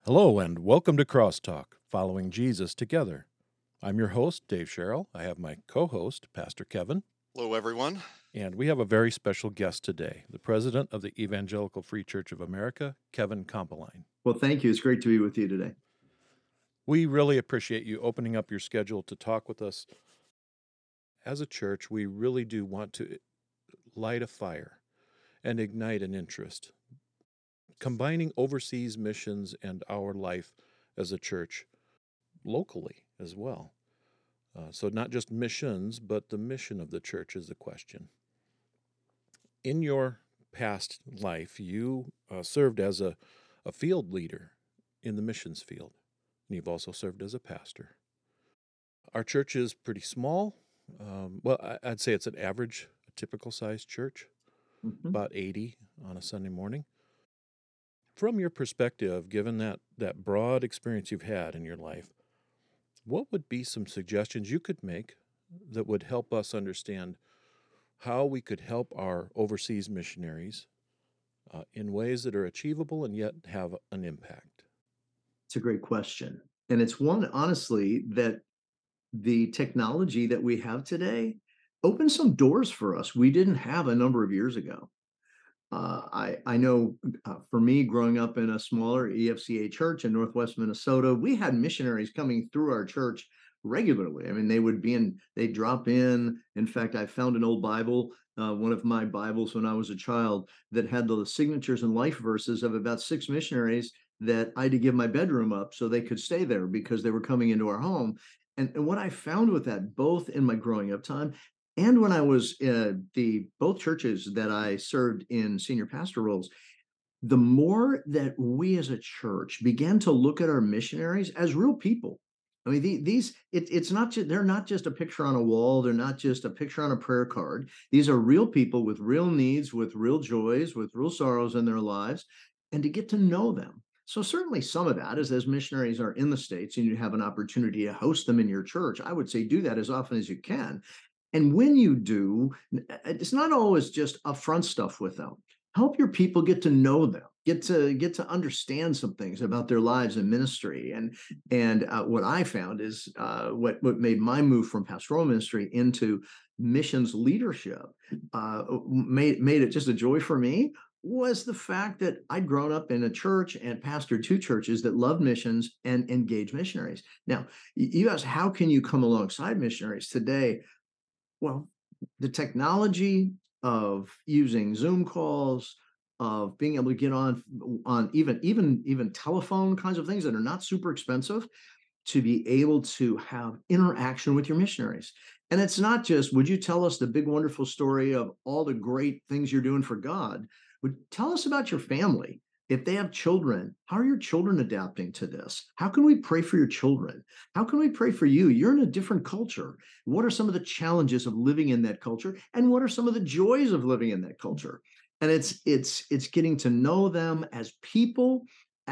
Hello, and welcome to Crosstalk, Following Jesus Together. I'm your host, Dave Sherrill. I have my co-host, Pastor Kevin, Hello, everyone. and we have a very special guest today, the president of the Evangelical Free Church of America, Kevin Kompeline. Well, thank you. It's great to be with you today. We really appreciate you opening up your schedule to talk with us. As a church, we really do want to light a fire and ignite an interest, combining overseas missions and our life as a church locally as well. So not just missions, but the mission of the church is the question. In your past life, you served as a field leader in the missions field, and you've also served as a pastor. Our church is pretty small. I'd say it's an average, a typical sized church, about 80 on a Sunday morning. From your perspective, given that broad experience you've had in your life, what would be some suggestions you could make that would help us understand how we could help our overseas missionaries in ways that are achievable and yet have an impact? It's a great question. And it's one, honestly, that the technology that we have today opened some doors for us we didn't have a number of years ago. I know for me, growing up in a smaller EFCA church in Northwest Minnesota, we had missionaries coming through our church regularly. I mean, they'd drop in. In fact, I found an old Bible, one of my Bibles when I was a child, that had the signatures and life verses of about 6 missionaries that I had to give my bedroom up so they could stay there because they were coming into our home. And what I found with that, both in my growing up time and when I was the both churches that I served in senior pastor roles, the more that we as a church began to look at our missionaries as real people. I mean, it's not just, they're not just a picture on a wall. They're not just a picture on a prayer card. These are real people with real needs, with real joys, with real sorrows in their lives, and to get to know them. So certainly some of that is, as missionaries are in the States and you have an opportunity to host them in your church, I would say do that as often as you can. And when you do, it's not always just upfront stuff with them. Help your people get to know them, get to understand some things about their lives and ministry. And what I found is what made my move from pastoral ministry into missions leadership made it just a joy for me, was the fact that I'd grown up in a church and pastored 2 churches that loved missions and engaged missionaries. Now, you ask, how can you come alongside missionaries today? Well, the technology of using Zoom calls, of being able to get on even telephone kinds of things that are not super expensive, to be able to have interaction with your missionaries. And it's not just, would you tell us the big wonderful story of all the great things you're doing for God? Would tell us about your family. If they have children, how are your children adapting to this? How can we pray for your children? How can we pray for you? You're in a different culture. What are some of the challenges of living in that culture? And what are some of the joys of living in that culture? And it's getting to know them as people,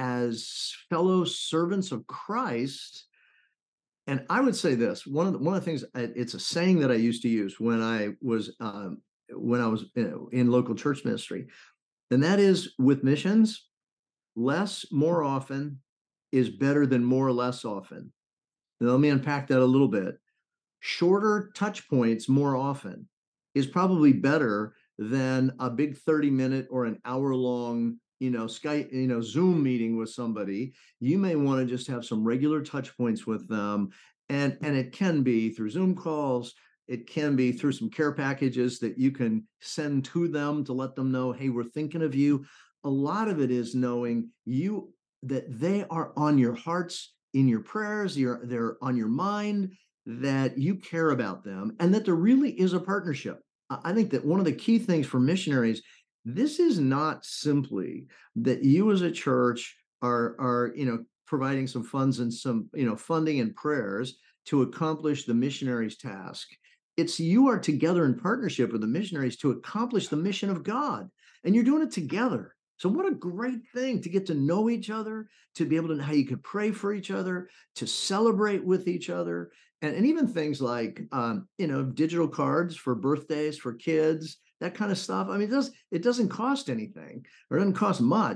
as fellow servants of Christ. And I would say this: one of the things, it's a saying that I used to use when I was in local church ministry, and that is, with missions, less more often is better than more or less often. Now, let me unpack that a little bit. Shorter touch points more often is probably better than a big 30-minute or an hour-long, Skype, Zoom meeting with somebody. You may want to just have some regular touch points with them. And it can be through Zoom calls. It can be through some care packages that you can send to them to let them know, hey, we're thinking of you. A lot of it is knowing that they are on your hearts, in your prayers, they're on your mind, that you care about them, and that there really is a partnership. I think that one of the key things for missionaries, this is not simply that you as a church are providing some funds and some funding and prayers to accomplish the missionaries' task. It's, you are together in partnership with the missionaries to accomplish the mission of God, and you're doing it together. So what a great thing to get to know each other, to be able to know how you could pray for each other, to celebrate with each other, and even things like digital cards for birthdays for kids, that kind of stuff. I mean, it doesn't cost anything, or it doesn't cost much,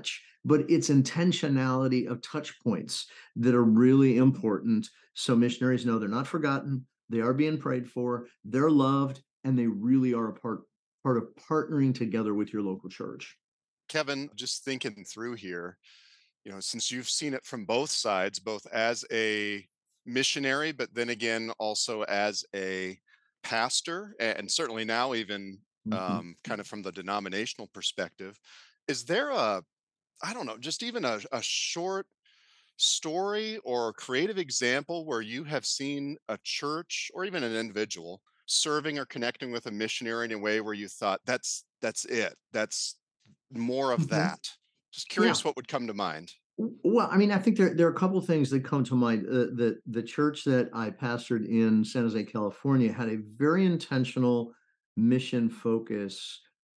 but it's intentionality of touch points that are really important. So missionaries know they're not forgotten, they are being prayed for, they're loved, and they really are a part of partnering together with your local church. Kevin, just thinking through here, since you've seen it from both sides, both as a missionary, but then again, also as a pastor, and certainly now, even Mhm. kind of from the denominational perspective, is there a, I don't know, just even a short story or creative example where you have seen a church or even an individual serving or connecting with a missionary in a way where you thought that's it, that's more of Mhm. that? Just Yeah. curious what would come to mind. Well, I mean, I think there are a couple things that come to mind. The church that I pastored in San Jose, California, had a very intentional mission focus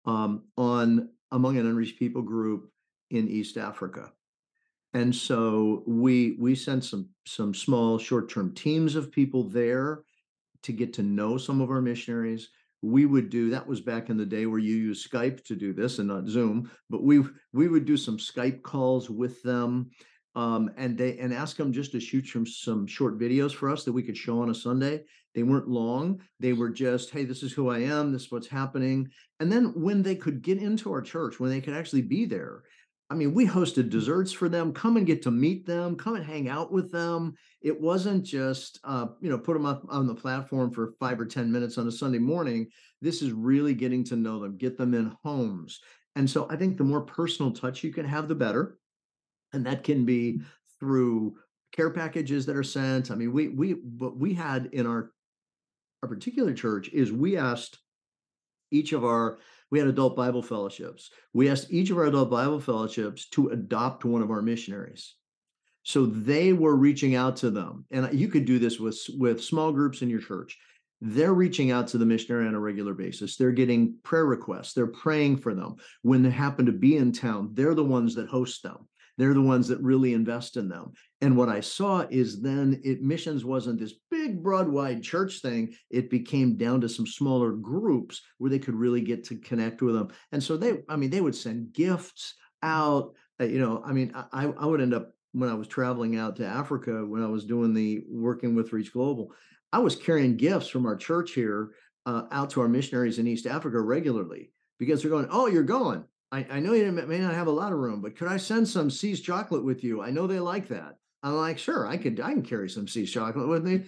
on among an unreached people group in East Africa. And so we sent some small short-term teams of people there to get to know some of our missionaries. We would do that was back in the day where you use Skype to do this and not Zoom, but we would do some Skype calls with them, and ask them just to shoot some short videos for us that we could show on a Sunday. They weren't long. They were just, hey, this is who I am. This is what's happening. And then when they could get into our church, when they could actually be there, I mean, we hosted desserts for them. Come and get to meet them. Come and hang out with them. It wasn't just put them up on the platform for 5 or 10 minutes on a Sunday morning. This is really getting to know them, get them in homes. And so I think the more personal touch you can have, the better. And that can be through care packages that are sent. I mean, we what we had in our particular church is we asked each of our we had adult Bible fellowships. We asked each of our adult Bible fellowships to adopt one of our missionaries. So they were reaching out to them, and you could do this with small groups in your church. They're reaching out to the missionary on a regular basis. They're getting prayer requests. They're praying for them. When they happen to be in town, they're the ones that host them. They're the ones that really invest in them. And what I saw is then missions wasn't this big, broad, wide church thing. It became down to some smaller groups where they could really get to connect with them. And so they would send gifts out. I mean, I would end up when I was traveling out to Africa, when I was doing the working with Reach Global, I was carrying gifts from our church here out to our missionaries in East Africa regularly because they're going, oh, you're going. I know you may not have a lot of room, but could I send some See's chocolate with you? I know they like that. I'm like, sure, I can carry some See's chocolate with me.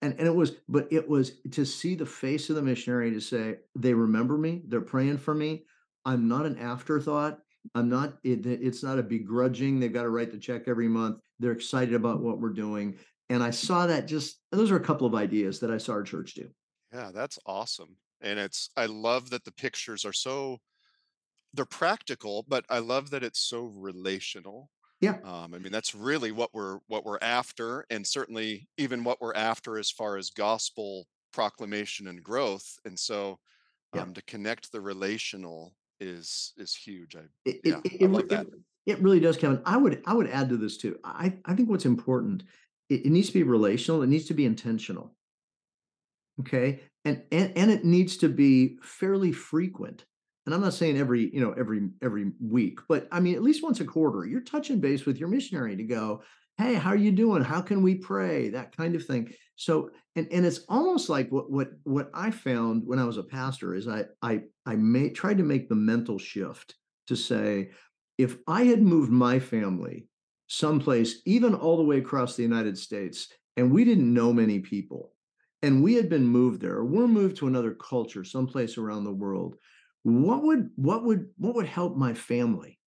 It was to see the face of the missionary to say, they remember me, they're praying for me. I'm not an afterthought. It's not a begrudging, they've got to write the check every month. They're excited about what we're doing. And I saw that just those are a couple of ideas that I saw our church do. Yeah, that's awesome. And I love that the pictures are so, they're practical, but I love that it's so relational. Yeah, I mean, that's really what we're after, and certainly even what we're after as far as gospel proclamation and growth. And so, yeah. to connect the relational is huge. It Yeah, it it I it, love re- that. it, it really does, Kevin. I would add to this too. I think what's important, it needs to be relational, it needs to be intentional. Okay. And it needs to be fairly frequent. And I'm not saying every week, but I mean at least once a quarter, you're touching base with your missionary to go, hey, how are you doing? How can we pray? That kind of thing. So and it's almost like what I found when I was a pastor is I tried to make the mental shift to say, if I had moved my family someplace, even all the way across the United States, and we didn't know many people and we had been moved there, or we're moved to another culture someplace around the world, what would help my family?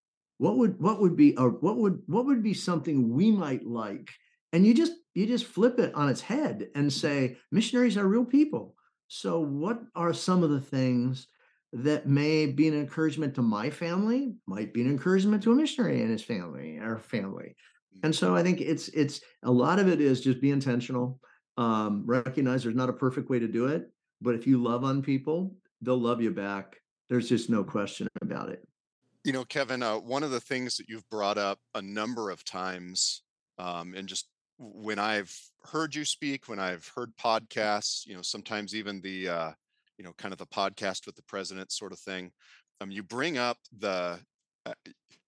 What would be something we might like? And you just flip it on its head and say missionaries are real people. So what are some of the things that may be an encouragement to my family, might be an encouragement to a missionary and his family, our family. And Mhm. so I think it's a lot of it is just be intentional, recognize there's not a perfect way to do it, but if you love on people, they'll love you back. There's just no question about it. Kevin, one of the things that you've brought up a number of times, and just when I've heard you speak, when I've heard podcasts, sometimes even the, kind of the podcast with the president sort of thing, you bring up uh,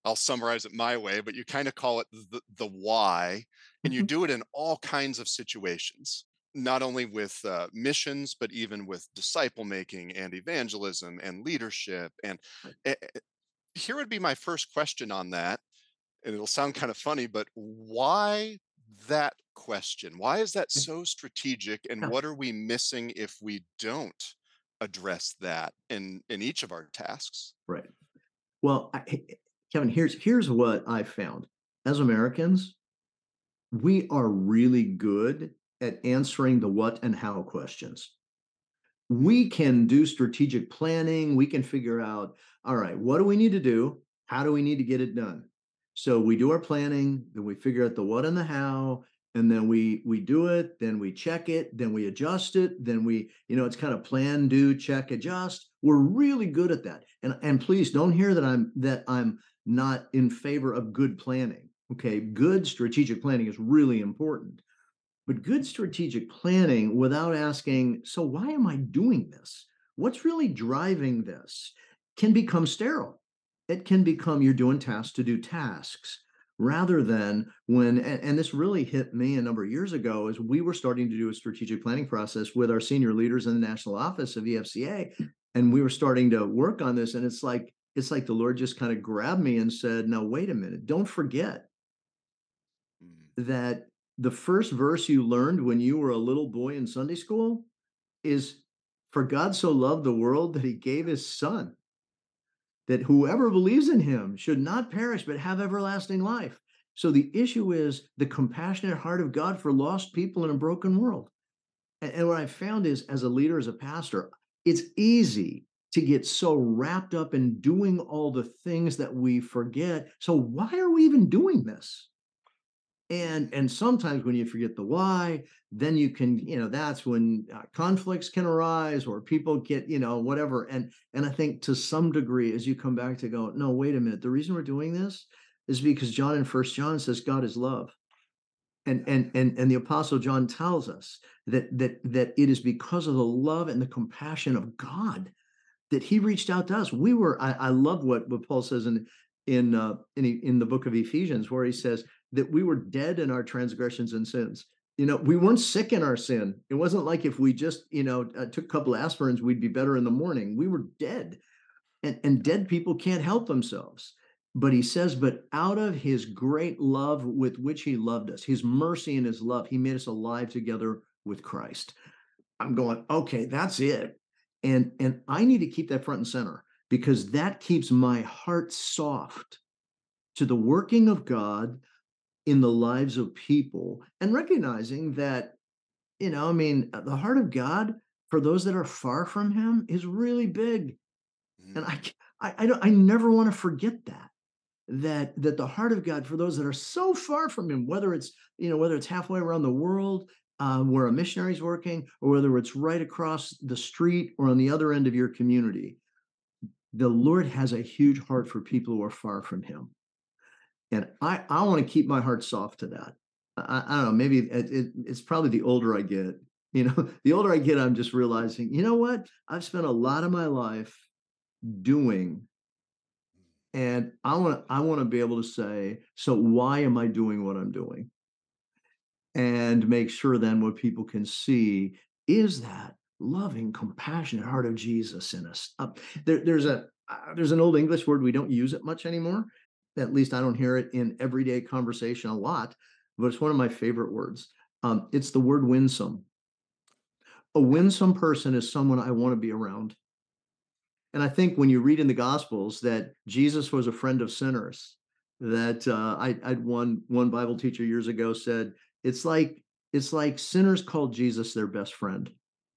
I'll summarize it my way, but you kind of call it the why, and you Mhm. do it in all kinds of situations, not only with missions, but even with disciple making and evangelism and leadership. And Right. eh, here would be my first question on that, and it'll sound kind of funny, but why that question? Why is that Yeah. so strategic, and Yeah. what are we missing if we don't address that in each of our tasks? Right. Well, Kevin, here's what I found. As Americans, we are really good at answering the what and how questions. We Mm, can do strategic planning. We can figure out, all right, what do we need to do? How do we need to get it done? So we do our planning, then we figure out the what and the how, and then we do it, then we check it, then we adjust it, then it's kind of plan, do, check, adjust. We're really good at that. And please don't hear that I'm not in favor of good planning. Okay, good strategic planning is really important, but good strategic planning without asking, so why am I doing this? What's really driving this? Can become sterile. It can become you're doing tasks to do tasks rather than and this really hit me a number of years ago as we were starting to do a strategic planning process with our senior leaders in the national office of EFCA. And we were starting to work on this. And it's like the Lord just kind of grabbed me and said, now, wait a minute, don't forget mm, that the first verse you learned when you were a little boy in Sunday school is, "For God so loved the world that he gave his son, that whoever believes in him should not perish but have everlasting life." So the issue is the compassionate heart of God for lost people in a broken world. And what I found is, as a leader, as a pastor, it's easy to get so wrapped up in doing all the things that we forget. So why are we even doing this? mm. And sometimes when you forget the why, then that's when conflicts can arise or people get whatever. And I think to some degree, as you come back to go, no, wait a minute, the reason we're doing this is because John in First John says God is love. And the apostle John tells us that it is because of the love and the compassion of God that he reached out to us. I love what Paul says in the book of Ephesians, where he says that we were dead in our transgressions and sins. We weren't sick in our sin. It wasn't like if we just took a couple of aspirins, we'd be better in the morning. We were dead, and dead people can't help themselves. But he says, but out of his great love with which he loved us, his mercy and his love, he made us alive together with Christ. I'm going, okay, that's it. And I need to keep that front and center because that keeps my heart soft to the working of God in the lives of people and recognizing that, I mean, the heart of God for those that are far from him is really big. And Mm. I never want to forget that the heart of God for those that are so far from him, whether it's halfway around the world, where a missionary is working, or whether it's right across the street or on the other end of your community, the Lord has a huge heart for people who are far from him. And I want to keep my heart soft to that. I don't know, maybe it's probably the older I get, the older I get, I'm just realizing, you know what? I've spent a lot of my life doing. And I want to be able to say, so why am I doing what I'm doing? And make sure then what people can see is that loving, compassionate heart of Jesus in us. There's an old English word, we don't use it much anymore. At least I don't hear it in everyday conversation a lot, but it's one of my favorite words. It's the word winsome. A winsome person is someone I want to be around. And I think when you read in the Gospels that Jesus was a friend of sinners, that I'd one Bible teacher years ago said it's like sinners called Jesus their best friend,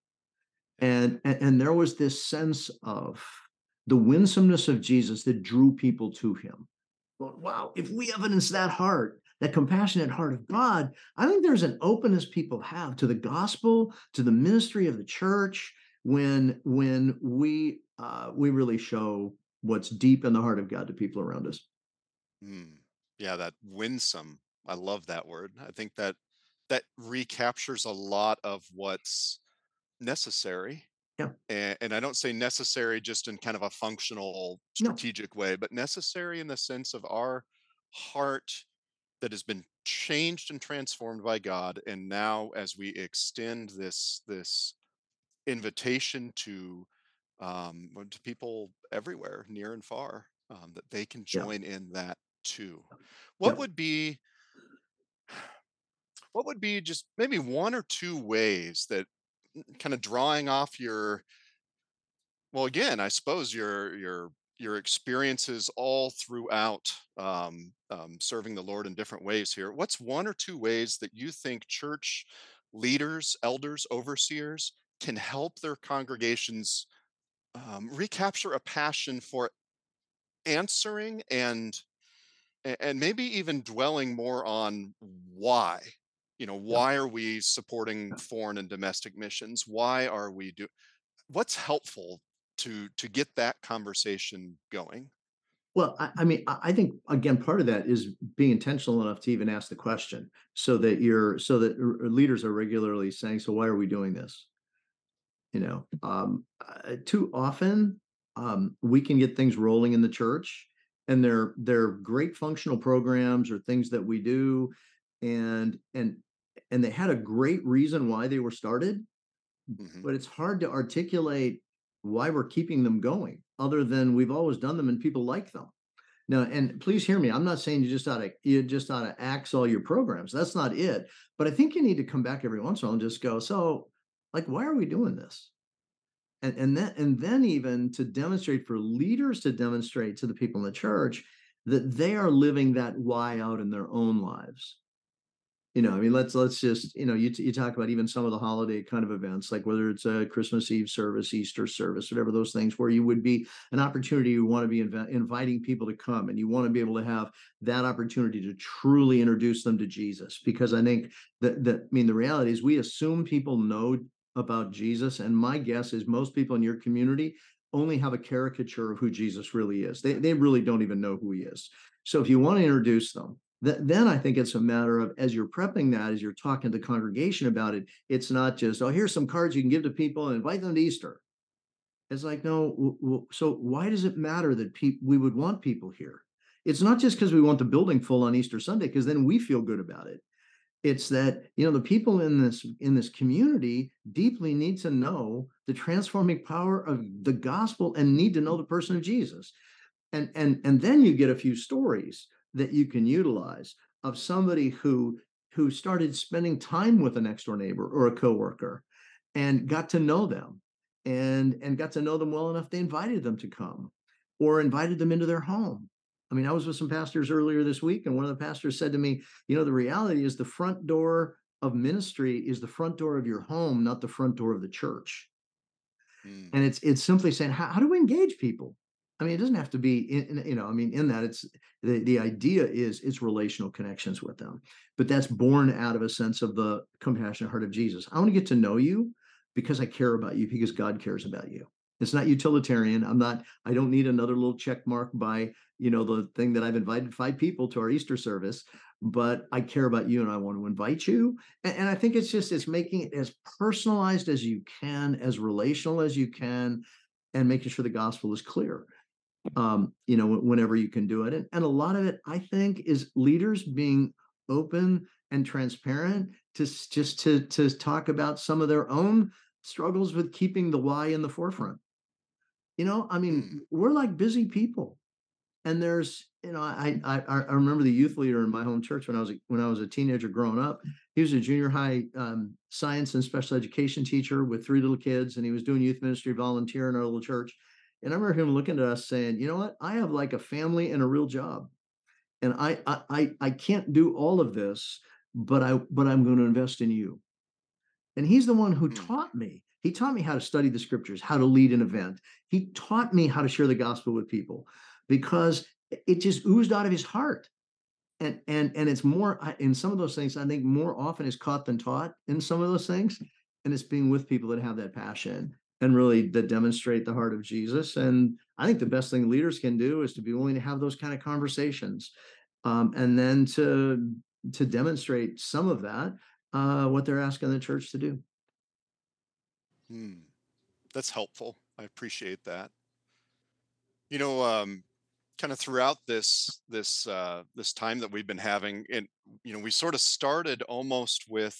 and there was this sense of the winsomeness of Jesus that drew people to him. Well, wow, if we evidence that heart, that compassionate heart of God, I think there's an openness people have to the gospel, to the ministry of the church, when we really show what's deep in the heart of God to people around us. Mm. Yeah, that winsome. I love that word. I think that recaptures a lot of what's necessary. Yeah. And I don't say necessary just in kind of a functional, No. strategic way, but necessary in the sense of our heart that has been changed and transformed by God. And now, as we extend this invitation to people everywhere, near and far, that they can Yeah. join in that too. What Yeah. would be what would be just maybe one or two ways that, kind of drawing off your, well, again, I suppose your experiences all throughout, serving the Lord in different ways here. What's one or two ways that you think church leaders, elders, overseers can help their congregations, recapture a passion for answering and maybe even dwelling more on why? Yeah. Why are we supporting foreign and domestic missions? Why are we doing? What's helpful to get that conversation going? Well, I mean, I think again, part of that is being intentional enough to even ask the question, so that leaders are regularly saying, "So why are we doing this?" Too often, we can get things rolling in the church, and they're great functional programs or things that we do, and and and they had a great reason why they were started, Hmm. but it's hard to articulate why we're keeping them going, other than we've always done them and people like them. Now, and please hear me. I'm not saying you just ought to axe all your programs. That's not it. But I think you need to come back every once in a while and just go, so, like, why are we doing this? And then even to demonstrate, for leaders to demonstrate to the people in the church that they are living that why out in their own lives. I mean, let's just, you talk about even some of the holiday kind of events, like whether it's a Christmas Eve service, Easter service, whatever those things, where you would be an opportunity, you want to be inviting people to come, and you want to be able to have that opportunity to truly introduce them to Jesus. Because I think I mean, the reality is we assume people know about Jesus, and my guess is most people in your community only have a caricature of who Jesus really is. They really don't even know who he is. So if you want to introduce them, then I think it's a matter of, as you're prepping that, as you're talking to the congregation about it, it's not just, oh, here's some cards you can give to people and invite them to Easter. It's like, no, so why does it matter that we would want people here? It's not just because we want the building full on Easter Sunday, because then we feel good about it. It's that, the people in this community deeply need to know the transforming power of the gospel and need to know the person of Jesus. And then you get a few stories that you can utilize of somebody who started spending time with a next door neighbor or a coworker and got to know them, and got to know them well enough they invited them to come or invited them into their home. I mean, I was with some pastors earlier this week, and one of the pastors said to me, the reality is the front door of ministry is the front door of your home, not the front door of the church. Mm, And it's simply saying, how do we engage people? I mean, it doesn't have to be I mean, in that, it's the idea is it's relational connections with them, but that's born out of a sense of the compassionate heart of Jesus. I want to get to know you because I care about you, because God cares about you. It's not utilitarian. I don't need another little check mark by, the thing that I've invited 5 people to our Easter service, but I care about you and I want to invite you. And I think it's making it as personalized as you can, as relational as you can, and making sure the gospel is clear. Whenever you can do it. And a lot of it, I think, is leaders being open and transparent just to talk about some of their own struggles with keeping the why in the forefront. I mean, mm, we're like busy people. And there's, I remember the youth leader in my home church when I was a teenager growing up. He was a junior high science and special education teacher with 3 little kids, and he was doing youth ministry volunteer in our little church. And I remember him looking at us saying, "You know what? I have like a family and a real job, and I can't do all of this, but I'm going to invest in you." And he's the one who mm, taught me. He taught me how to study the scriptures, how to lead an event. He taught me how to share the gospel with people, because it just oozed out of his heart. And it's more in some of those things, I think more often is caught than taught in some of those things. And it's being with people that have that passion and really that demonstrate the heart of Jesus. And I think the best thing leaders can do is to be willing to have those kind of conversations, and then to demonstrate some of that, what they're asking the church to do. mm. That's helpful. I appreciate that. You know, kind of throughout this time that we've been having, and we sort of started almost with,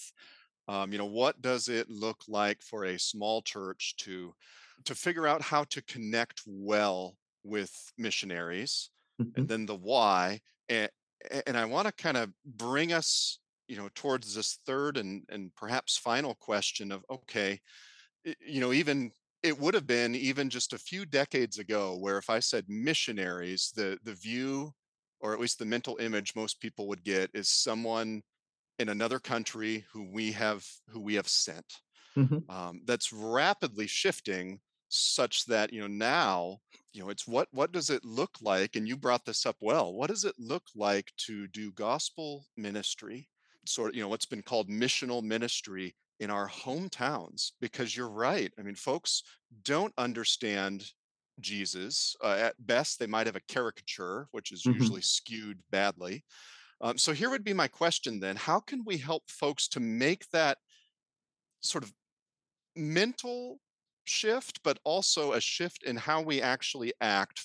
what does it look like for a small church to figure out how to connect well with missionaries, and Mhm. then the why, and and I want to kind of bring us, towards this third and perhaps final question of, okay, even it would have been even just a few decades ago where if I said missionaries, the view, or at least the mental image most people would get, is someone in another country who we have sent. Mhm. That's rapidly shifting, such that now, it's what does it look like, and you brought this up well, what does it look like to do gospel ministry, sort of, what's been called missional ministry in our hometowns? Because you're right, I mean, folks don't understand Jesus. At best they might have a caricature, which is Mhm. usually skewed badly. So here would be my question then: how can we help folks to make that sort of mental shift, but also a shift in how we actually act,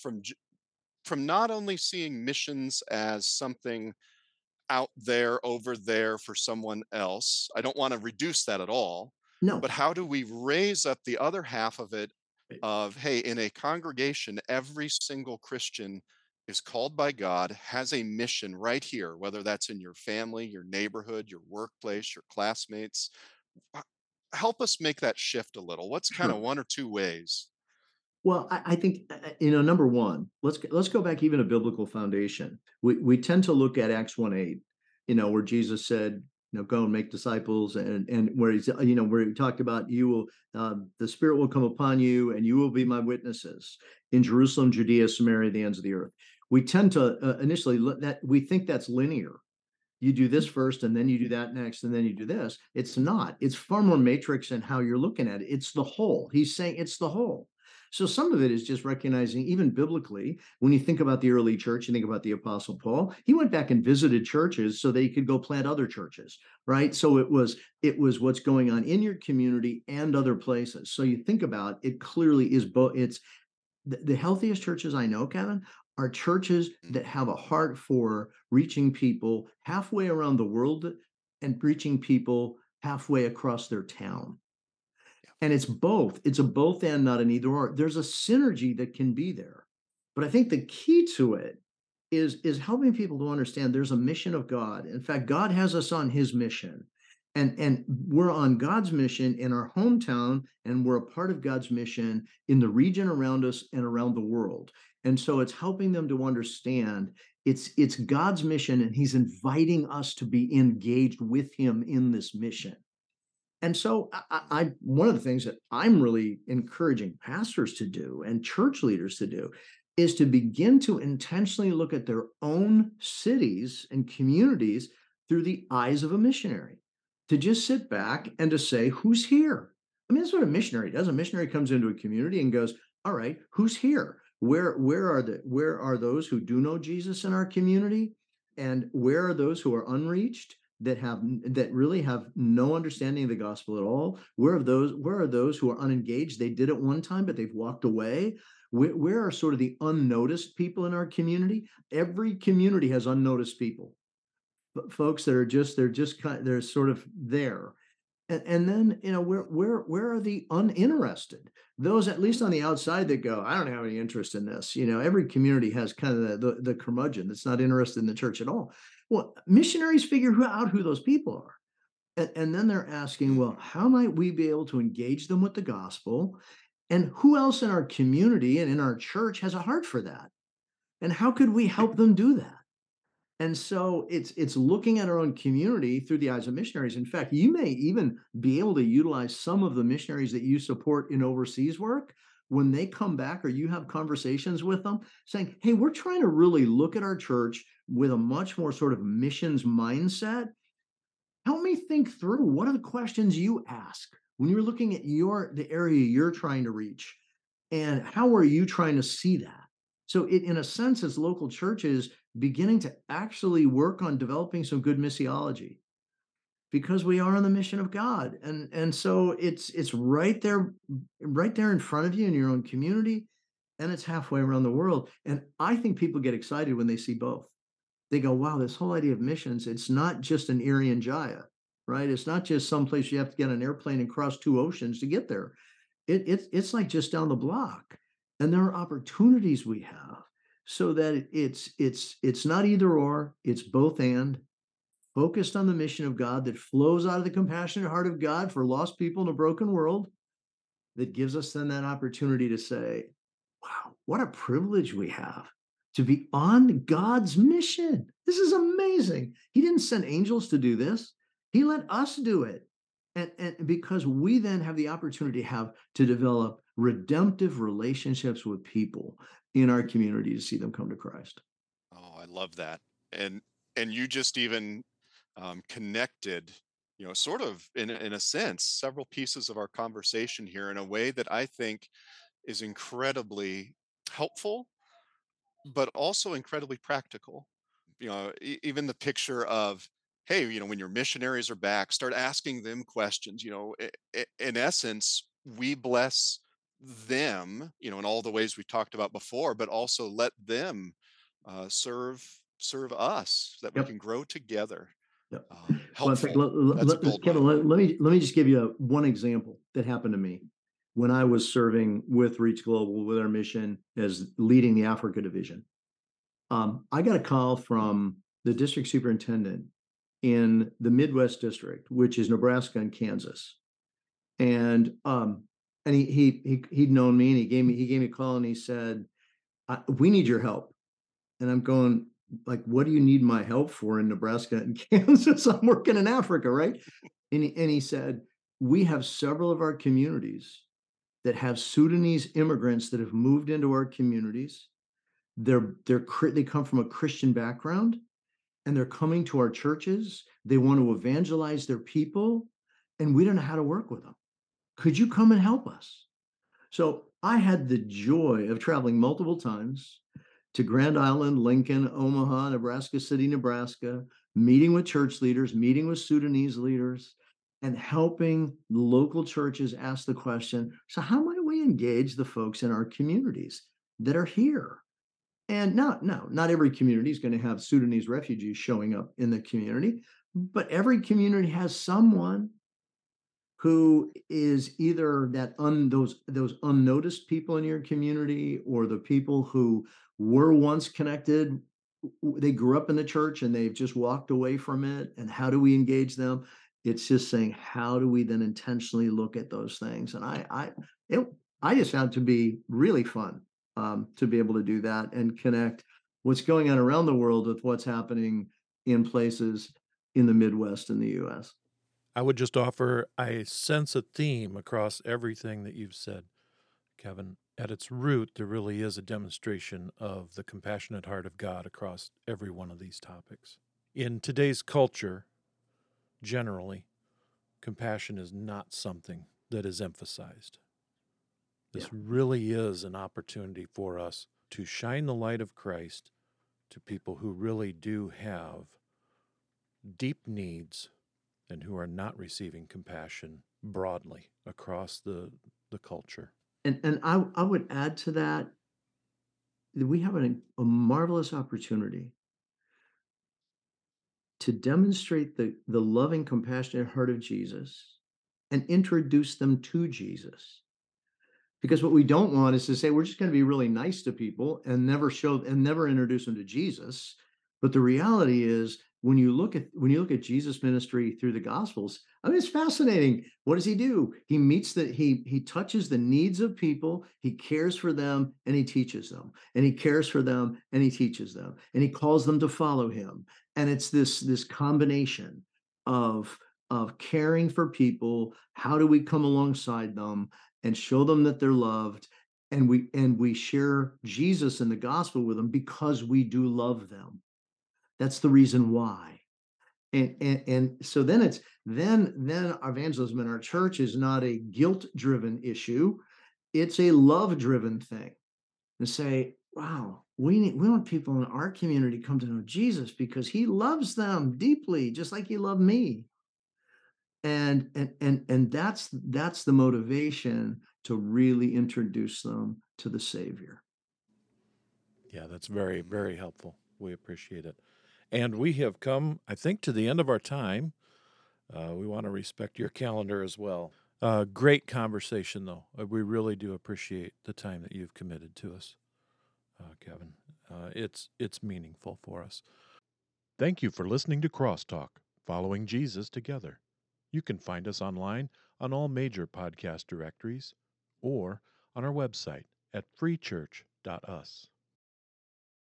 from not only seeing missions as something out there, over there for someone else. I don't want to reduce that at all, but No. how do we raise up the other half of it, of, hey, in a congregation, every single Christian is called by God, has a mission right here, whether that's in your family, your neighborhood, your workplace, your classmates. H- Help us make that shift a little. What's kind of Sure. one or two ways? Well, I think number one, let's go back even a biblical foundation. We tend to look at Acts 1:8, where Jesus said, go and make disciples, and where he's where he talked about you will the Spirit will come upon you, and you will be my witnesses in Jerusalem, Judea, Samaria, the ends of the earth. We tend to initially look that we think that's linear. You do this first, and then you do that next, and then you do this. It's not. It's far more matrix in how you're looking at it. It's the whole. He's saying it's the whole. So some of it is just recognizing, even biblically, when you think about the early church, you think about the Apostle Paul. He went back and visited churches so that he could go plant other churches, right? So it was what's going on in your community and other places. So you think about it, clearly is both. It's the healthiest churches I know, Kevin, are churches Mm. that have a heart for reaching people halfway around the world and reaching people halfway across their town. Yeah. And it's both. It's a both and, not an either or. There's a synergy that can be there. But I think the key to it is helping people to understand there's a mission of God. In fact, God has us on his mission. And we're on God's mission in our hometown, and we're a part of God's mission in the region around us and around the world. And so it's helping them to understand it's God's mission, and he's inviting us to be engaged with him in this mission. And so one of the things that I'm really encouraging pastors to do and church leaders to do is to begin to intentionally look at their own cities and communities through the eyes of a missionary. To just sit back and to say, who's here? I mean, that's what a missionary does. A missionary comes into a community and goes, all right, who's here? Where are those who do know Jesus in our community? And where are those who are unreached? That really have no understanding of the gospel at all? Where are those who are unengaged? They did it one time, but they've walked away. Where are sort of the unnoticed people in our community? Every community has unnoticed people, folks that they're sort of there. And then, where are the uninterested? Those, at least on the outside, that go, I don't have any interest in this. Every community has kind of the curmudgeon that's not interested in the church at all. Well, missionaries figure out who those people are. And then they're asking, well, Mhm. how might we be able to engage them with the gospel? And who else in our community and in our church has a heart for that? And how could we help them do that? And so it's looking at our own community through the eyes of missionaries. In fact, you may even be able to utilize some of the missionaries that you support in overseas work when they come back, or you have conversations with them saying, hey, we're trying to really look at our church with a much more sort of missions mindset. Help me think through, what are the questions you ask when you're looking at the area you're trying to reach, and how are you trying to see that? So it, in a sense, as local churches beginning to actually work on developing some good missiology. because we are on the mission of God. And so it's right there in front of you in your own community, and it's halfway around the world. And I think people get excited when they see both. They go, wow, this whole idea of missions, it's not just an Irian Jaya, right? It's not just someplace you have to get on an airplane and cross two oceans to get there. It's like just down the block. And there are opportunities we have so that it's not either or, it's both and focused on the mission of God that flows out of the compassionate heart of God for lost people in a broken world, that gives us then that opportunity to say, wow, what a privilege we have to be on God's mission. This is amazing. He didn't send angels to do this. He let us do it. And because we then have the opportunity to develop redemptive relationships with people in our community to see them come to Christ. Oh, I love that. And you just even connected, sort of in a sense, several pieces of our conversation here in a way that I think is incredibly helpful, but also incredibly practical. Even the picture of, hey, when your missionaries are back, start asking them questions. In essence, we bless them, in all the ways we talked about before, but also let them serve us so that we Yep. can grow together. Yep. Well, in fact, Helpful. That's a gold Kevin, mine. let me just give you one example that happened to me when I was serving with Reach Global with our mission as leading the Africa division. I got a call from the district superintendent in the Midwest district, which is Nebraska and Kansas, and he'd known me, and he gave me a call, and he said, "We need your help." And I'm going, like, what do you need my help for in Nebraska and Kansas? I'm working in Africa, right? And he said, we have several of our communities that have Sudanese immigrants that have moved into our communities. They come from a Christian background, and they're coming to our churches. They want to evangelize their people, and we don't know how to work with them. Could you come and help us? So I had the joy of traveling multiple times to Grand Island, Lincoln, Omaha, Nebraska City, Nebraska, meeting with church leaders, meeting with Sudanese leaders, and helping local churches ask the question, so how might we engage the folks in our communities that are here? And not every community is going to have Sudanese refugees showing up in the community, but every community has someone who is either those unnoticed people in your community, or the people who were once connected. They grew up in the church and they've just walked away from it. And how do we engage them? It's just saying, how do we then intentionally look at those things? And I just found it to be really fun, to be able to do that and connect what's going on around the world with what's happening in places in the Midwest in the U.S. I would just offer, I sense a theme across everything that you've said, Kevin. At its root, there really is a demonstration of the compassionate heart of God across every one of these topics. In today's culture, generally, compassion is not something that is emphasized. This really is an opportunity for us to shine the light of Christ to people who really do have deep needs and who are not receiving compassion broadly across the culture. And I would add to that we have a marvelous opportunity to demonstrate the loving, compassionate heart of Jesus and introduce them to Jesus. Because what we don't want is to say we're just going to be really nice to people and never introduce them to Jesus. But the reality is, when you look at Jesus' ministry through the Gospels, I mean, it's fascinating. What does he do? He touches the needs of people. He cares for them and he teaches them, and he cares for them and he teaches them, and he calls them to follow him. And it's this combination of caring for people. How do we come alongside them and show them that they're loved? And we share Jesus in the gospel with them because we do love them. That's the reason why. And so then evangelism in our church is not a guilt-driven issue. It's a love-driven thing. To say, wow, we want people in our community to come to know Jesus because he loves them deeply, just like he loved me. And that's the motivation to really introduce them to the Savior. Yeah, that's very, very helpful. We appreciate it. And we have come, I think, to the end of our time. We want to respect your calendar as well. Great conversation, though. We really do appreciate the time that you've committed to us, Kevin. It's meaningful for us. Thank you for listening to Crosstalk, Following Jesus Together. You can find us online on all major podcast directories or on our website at freechurch.us.